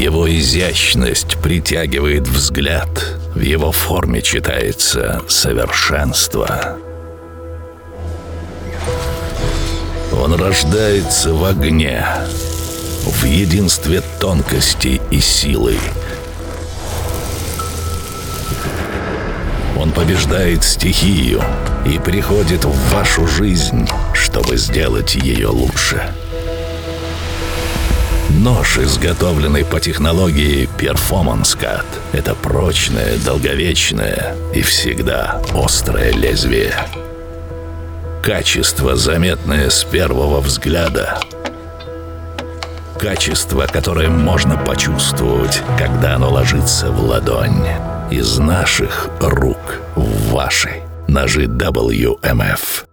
Его изящность притягивает взгляд. В его форме читается совершенство. Он рождается в огне, в единстве тонкости и силы. Он побеждает стихию и приходит в вашу жизнь, чтобы сделать ее лучше. Нож, изготовленный по технологии Performance Cut, это прочное, долговечное и всегда острое лезвие. Качество, заметное с первого взгляда. Качество, которое можно почувствовать, когда оно ложится в ладонь. Из наших рук в ваши. Ножи WMF.